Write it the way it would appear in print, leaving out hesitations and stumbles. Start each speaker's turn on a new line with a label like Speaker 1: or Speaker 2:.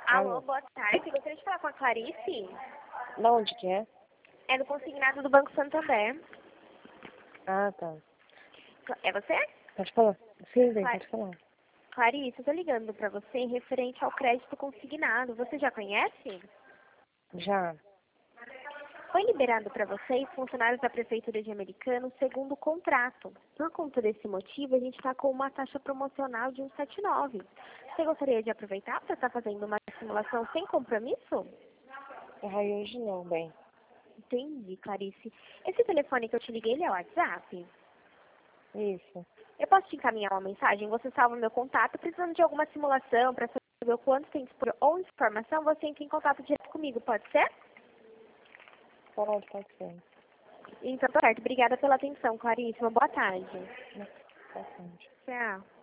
Speaker 1: Alô,
Speaker 2: Alô?
Speaker 1: boa tarde. Gostaria de falar com a Clarice.
Speaker 2: Da onde que é?
Speaker 1: É do consignado do Banco Santander.
Speaker 2: Ah, tá.
Speaker 1: É você?
Speaker 2: Pode falar. Sim, bem,
Speaker 1: Cla-
Speaker 2: pode falar.
Speaker 1: Clarice, eu tô ligando pra você referente ao crédito consignado. Você já conhece?
Speaker 2: Já.
Speaker 1: Foi liberado para vocês, funcionários da Prefeitura de Americano, segundo o contrato. Por conta desse motivo, a gente está com uma taxa promocional de 1,79. Você gostaria de aproveitar para estar fazendo uma simulação sem compromisso?
Speaker 2: Ai, hoje não, bem.
Speaker 1: Entendi, Clarice. Esse telefone que eu te liguei, ele é o WhatsApp?
Speaker 2: Isso.
Speaker 1: Eu posso te encaminhar uma mensagem? Você salva meu contato, precisando de alguma simulação para saber o quanto tem dispor ou informação, você entra em contato direto comigo, pode ser?
Speaker 2: Pode ser.
Speaker 1: Então, tá certo. Obrigada pela atenção, Clarice. Uma boa tarde.
Speaker 2: Bastante.
Speaker 1: Tchau.